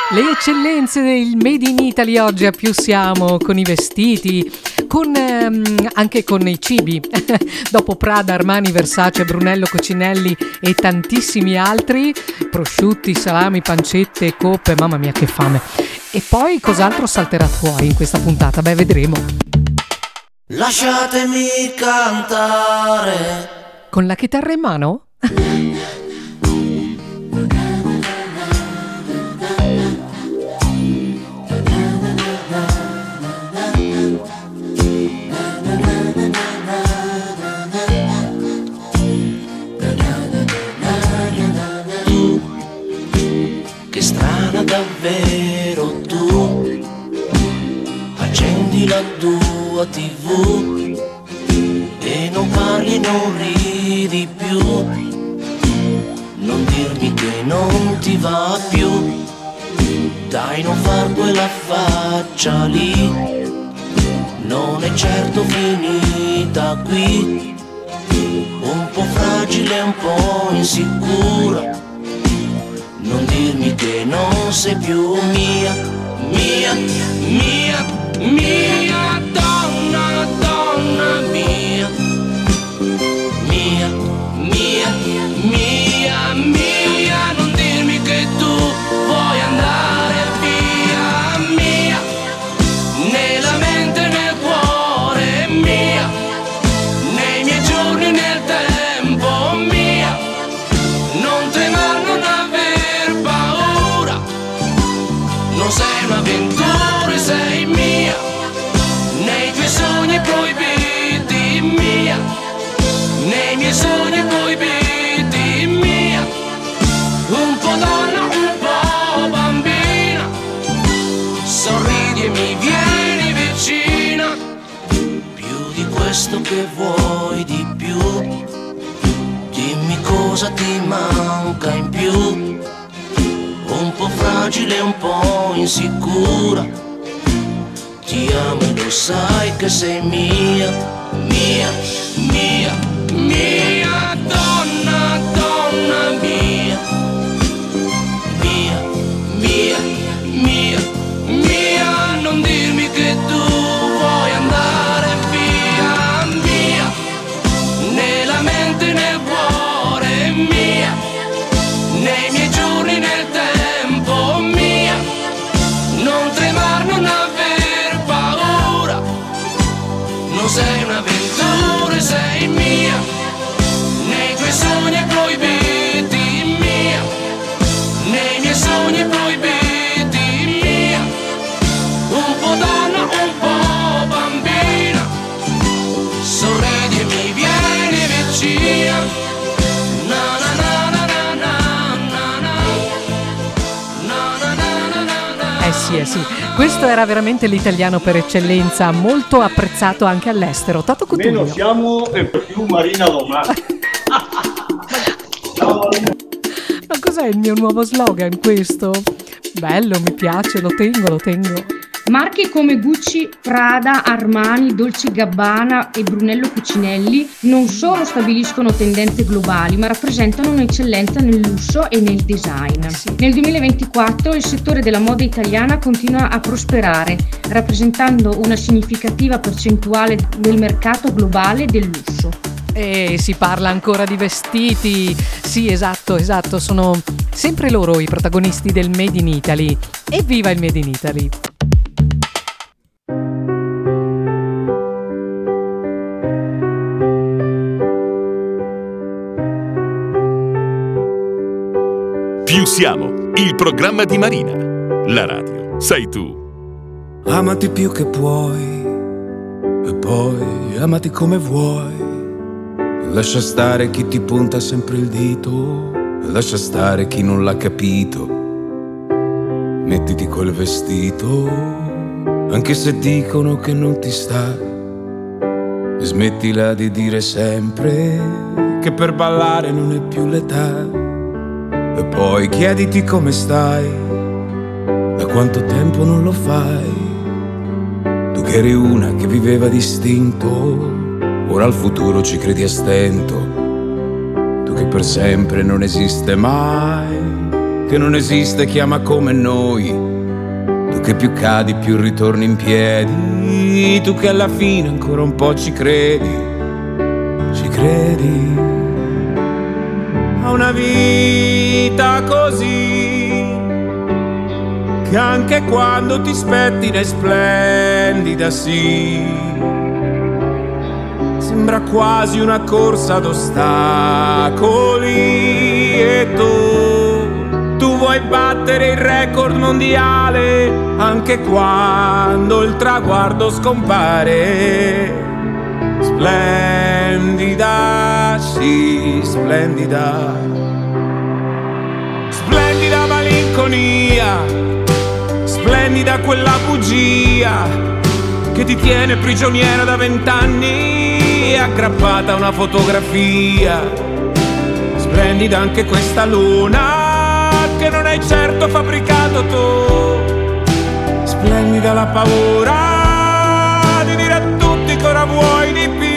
Le eccellenze del Made in Italy oggi a Più Siamo, con i vestiti, anche con i cibi. Dopo Prada, Armani, Versace, Brunello Cucinelli e tantissimi altri, prosciutti, salami, pancette, coppe, mamma mia che fame. E poi cos'altro salterà fuori in questa puntata? Beh, vedremo. Lasciatemi cantare. Con la chitarra in mano? Che strana davvero tu, accendi la tua TV e non parli e non ridi più, non dirmi che non ti va più, dai non far quella faccia lì, non è certo finita qui, un po' fragile, un po' insicura, non dirmi che non sei più mia, mia, mia, mia donna, donna mia, mia, mia, mia, mia, non dirmi che tu vuoi andare via, mia, nella mente, nel cuore, mia, nei miei giorni, nel tempo, mia, non tremare, non aver paura, non sei un'avventura, sei mia, nei tuoi sogni proibiti, mia, nei miei sogni proibiti, mia, un po' donna, un po' bambina, sorridi e mi vieni vicina, più di questo che vuoi di più, dimmi cosa ti manca in più, un po' fragile, un po' insicura, ti amo e lo sai che sei mia, mia, mia, mia donna, donna mia, mia, mia, mia, mia, non dirmi che tu vuoi andare via, mia, nella mente, nel cuore, mia, nei miei giorni, nel tempo, mia, non tremare, non aver paura, non sei un'avventura, sei mia, nei tuoi sogni proibiti, mia, nei miei sogni proibiti, mia, un po' donna, un po' bambina, sorridi e mi vieni vicina, na na na na na na na na na na na. Sì, questo era veramente l'italiano per eccellenza, molto apprezzato anche all'estero. Tato Cutugno. Meno siamo e più Marina Romano. Ciao Marina. Ma cos'è il mio nuovo slogan questo? Bello, mi piace, lo tengo. Marchi come Gucci, Prada, Armani, Dolce & Gabbana e Brunello Cucinelli non solo stabiliscono tendenze globali, ma rappresentano un'eccellenza nel lusso e nel design. Nel 2024 il settore della moda italiana continua a prosperare, rappresentando una significativa percentuale del mercato globale del lusso. E si parla ancora di vestiti. Sì, esatto, sono sempre loro i protagonisti del Made in Italy. Evviva il Made in Italy! Più Siamo, il programma di Marina. La radio sei tu. Amati più che puoi e poi amati come vuoi. Lascia stare chi ti punta sempre il dito, lascia stare chi non l'ha capito. Mettiti quel vestito, anche se dicono che non ti sta. E smettila di dire sempre che per ballare non è più l'età. E poi chiediti come stai, da quanto tempo non lo fai. Tu che eri una che viveva distinto, ora al futuro ci credi a stento. Tu che per sempre non esiste mai, che non esiste chi ama come noi. Tu che più cadi più ritorni in piedi, tu che alla fine ancora un po' ci credi a una vita così, che anche quando ti spettina è splendida, sì. Sembra quasi una corsa ad ostacoli e tu vuoi battere il record mondiale anche quando il traguardo scompare. Splendida, sì, splendida. Splendida malinconia, splendida quella bugia che ti tiene prigioniera da 20 anni, aggrappata a una fotografia. Splendida anche questa luna che non hai certo fabbricato tu. Splendida la paura di dire a tutti che ora vuoi di più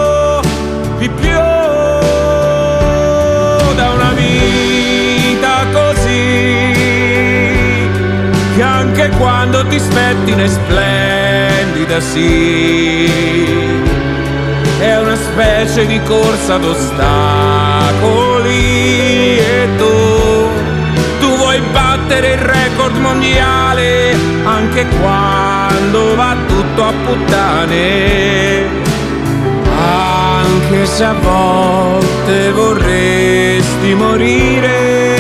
da una vita così, che anche quando ti spettina è splendida, sì. È una specie di corsa ad ostacoli e tu vuoi battere il record mondiale anche quando va tutto a puttane. Anche se a volte vorresti morire,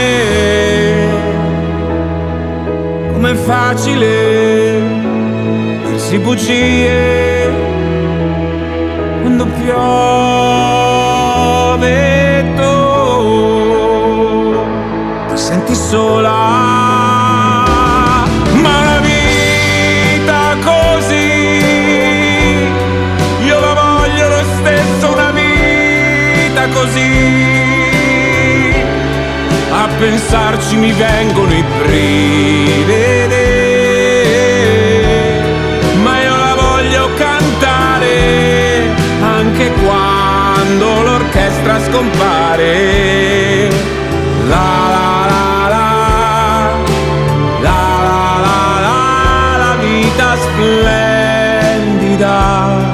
com'è facile dirsi bugie quando piove, tu ti senti sola. Così a pensarci mi vengono i brividi, ma io la voglio cantare anche quando l'orchestra scompare. La la la la la la la, la vita splendida.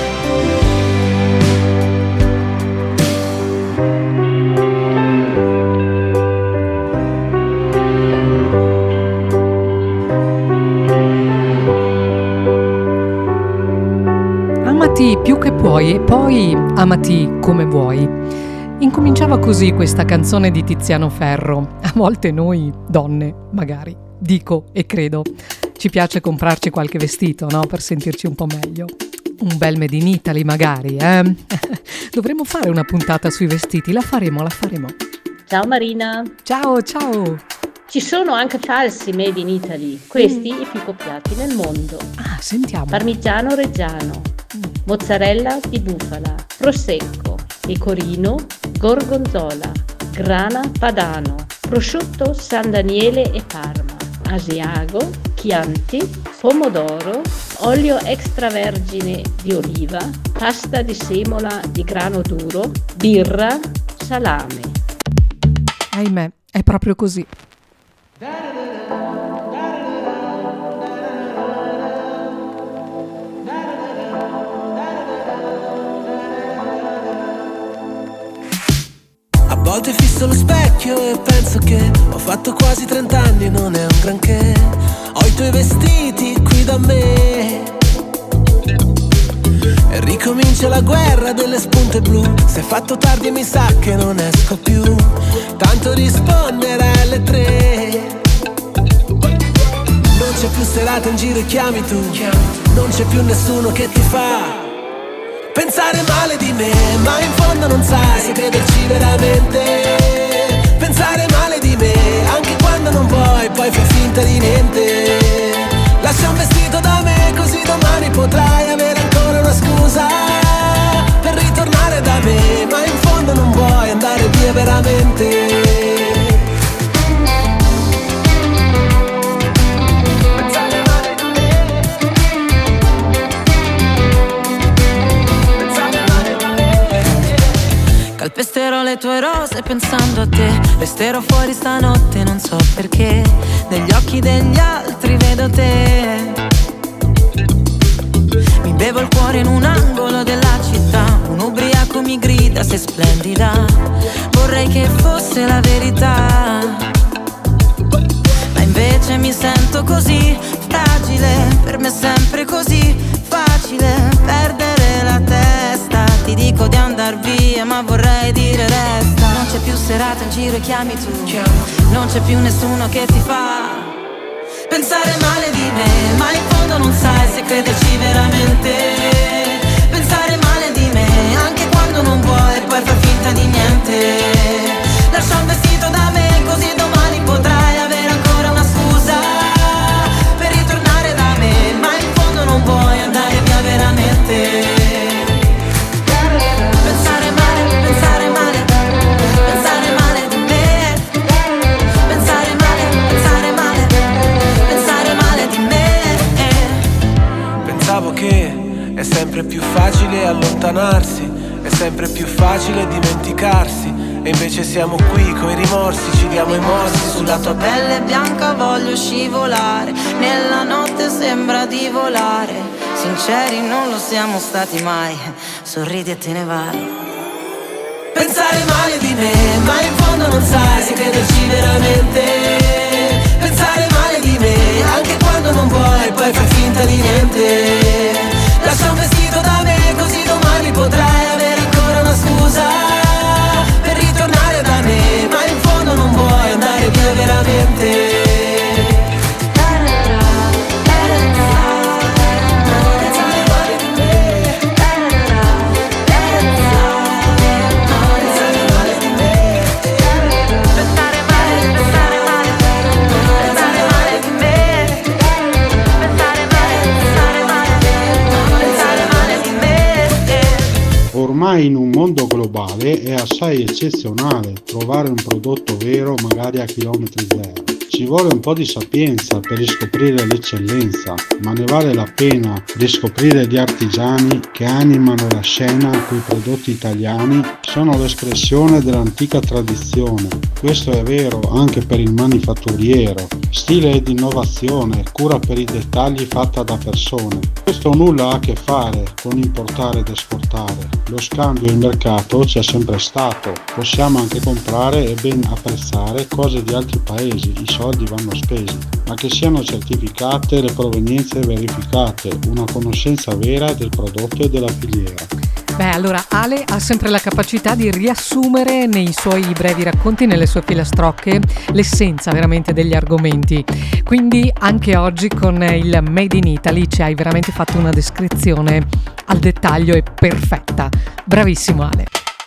Più che puoi e poi amati come vuoi. Incominciava così questa canzone di Tiziano Ferro. A volte noi donne, magari, dico e credo, ci piace comprarci qualche vestito, no? Per sentirci un po' meglio. Un bel Made in Italy magari, eh? Dovremmo fare una puntata sui vestiti, la faremo. Ciao Marina. Ciao. Ci sono anche falsi Made in Italy, questi i più copiati nel mondo. Ah, sentiamo. Parmigiano Reggiano, mozzarella di bufala, prosecco, pecorino, gorgonzola, grana padano, prosciutto San Daniele e Parma, asiago, chianti, pomodoro, olio extravergine di oliva, pasta di semola di grano duro, birra, salame. Ahimè, è proprio così. A volte fisso lo specchio e penso che ho fatto quasi 30 anni, non è un granché. Ho i tuoi vestiti qui da me e ricomincia la guerra delle spunte blu. Se è fatto tardi mi sa che non esco più, tanto rispondere alle 3. Non c'è più serata in giro e chiami tu, non c'è più nessuno che ti fa pensare male di me, ma in fondo non sai se crederci veramente. Pensare male di me, anche quando non vuoi, poi fai finta di niente. Lascia un vestito da me, così domani potrai avere ancora una scusa per ritornare da me, ma in fondo non vuoi andare via veramente. Calpesterò le le tue rose pensando a te. Resterò fuori stanotte, non so perché. Negli occhi degli altri vedo te. Mi bevo il cuore in un angolo della città. Un ubriaco mi grida, sei splendida. Vorrei che fosse la verità, ma invece mi sento così fragile. Per me è sempre così facile perdere la testa. Ti dico di andar via, ma vorrei dire resta. Non c'è più serata in giro e chiami tu. Non c'è più nessuno che ti fa pensare male di me, ma in fondo non sai se crederci veramente. Pensare male di me anche quando non vuoi, poi fai finta di niente. Lascia un vestito da me, così domani potrai avere ancora una scusa per ritornare da me, ma in fondo non vuoi andare via veramente. Pensare male, pensare male, pensare male di me. Pensare male, pensare male, pensare male di me. Pensavo che è sempre più facile allontanarsi, è sempre più facile dimenticarsi, e invece siamo qui coi rimorsi, ci diamo i morsi Sulla tua pelle bianca voglio scivolare, nella notte sembra di volare. Sinceri non lo siamo stati mai, sorridi e te ne vai. Pensare male di me, ma in fondo non sai se crederci veramente. Pensare male di me anche quando non vuoi, poi fai finta di niente. Lascia un vestito da me, così domani potrai avere ancora una scusa per ritornare da me, ma in fondo non vuoi andare via veramente. Ormai in un mondo globale è assai eccezionale trovare un prodotto vero magari a chilometri zero. Ci vuole un po' di sapienza per riscoprire l'eccellenza, ma ne vale la pena riscoprire gli artigiani che animano la scena coi prodotti italiani, sono l'espressione dell'antica tradizione. Questo è vero anche per il manifatturiero. Stile ed innovazione, cura per i dettagli fatta da persone. Questo nulla ha a che fare con importare ed esportare. Lo scambio e il mercato c'è sempre stato. Possiamo anche comprare e ben apprezzare cose di altri paesi, i soldi vanno spesi, ma che siano certificate, le provenienze verificate, una conoscenza vera del prodotto e della filiera. Beh, allora Ale ha sempre la capacità di riassumere nei suoi brevi racconti, nelle sue filastrocche, l'essenza veramente degli argomenti. Quindi anche oggi con il Made in Italy ci hai veramente fatto una descrizione al dettaglio e perfetta. Bravissimo Ale.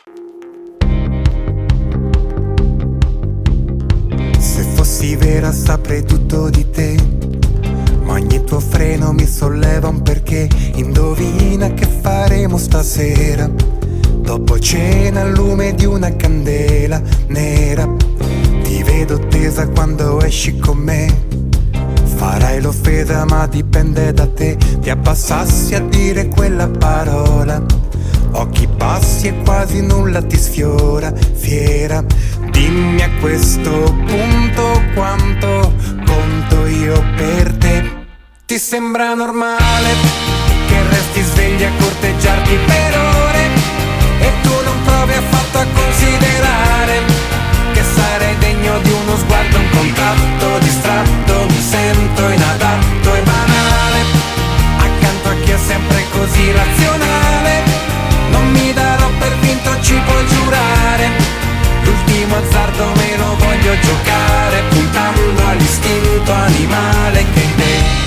Se fossi vera saprei tutto di te, ma ogni tuo freno mi solleva un perché. Indovina che faremo stasera, dopo cena al lume di una candela nera. Ti vedo tesa quando esci con me, farai l'offesa ma dipende da te. Ti abbassassi a dire quella parola, occhi bassi e quasi nulla ti sfiora. Fiera, dimmi a questo punto quanto conto io per te. Ti sembra normale che resti svegli a corteggiarti per ore e tu non provi affatto a considerare che sarei degno di uno sguardo, un contatto distratto. Mi sento inadatto e banale accanto a chi è sempre così razionale. Non mi darò per vinto, ci puoi giurare, l'ultimo azzardo me lo voglio giocare, puntando all'istinto animale che in te.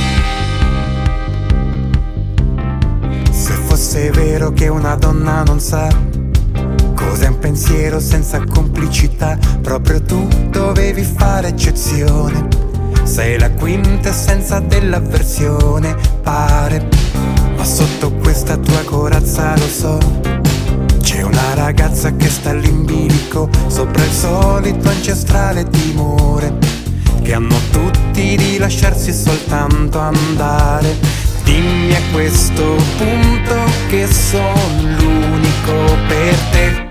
Se fosse vero che una donna non sa cos'è un pensiero senza complicità, proprio tu dovevi fare eccezione. Sei la quintessenza dell'avversione, pare, ma sotto questa tua corazza lo so, c'è una ragazza che sta all'imbilico sopra il solito ancestrale timore che hanno tutti di lasciarsi soltanto andare. Dimmi a questo punto che sono l'unico per te.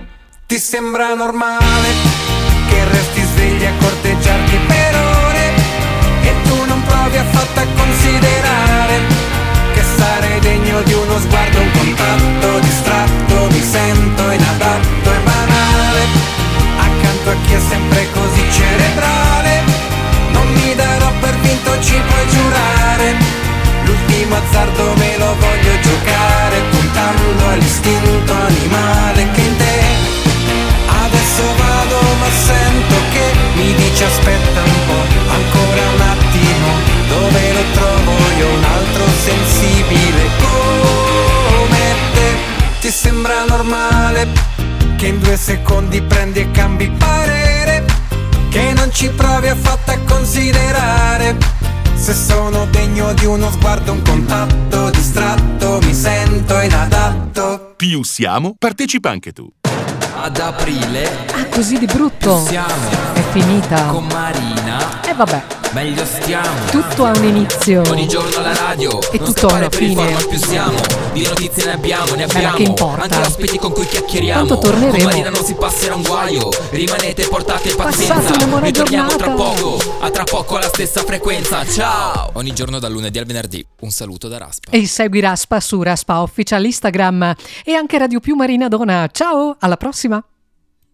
Ti sembra normale che resti svegli a corteggiarti per ore e tu non provi affatto a considerare che sarei degno di uno sguardo, un contatto distratto, mi sento inadatto e banale accanto a chi è sempre così cerebrale. Non mi darò per vinto, ci puoi giurare, l'ultimo azzardo me lo voglio giocare, puntando all'istinto animale che in te. Adesso vado ma sento che mi dice aspetta un po', ancora un attimo, dove lo trovo io un altro sensibile come te? Ti sembra normale che in 2 secondi prendi e cambi parere, che non ci provi affatto a considerare se sono degno di uno sguardo, un contatto distratto, mi sento inadatto. Più siamo, partecipa anche tu. Ad aprile. Ah, così di brutto. Siamo. È finita. Con Marina. E vabbè. Meglio stiamo. Tutto ha un inizio. Ogni giorno alla radio. E tutto ha una fine. Più siamo. Di notizie ne abbiamo. Ma che importa? Anche ospiti con cui chiacchieriamo. Tanto torneremo. Con Marina non si passerà un guaio. Rimanete, portate pazienza. Passate una buona Noi torniamo giornata. tra poco. A tra poco alla stessa frequenza. Ciao. Ogni giorno dal lunedì al venerdì. Un saluto da Raspa. E segui Raspa su Raspa Official Instagram e anche Radio Più Marina Dona. Ciao, alla prossima.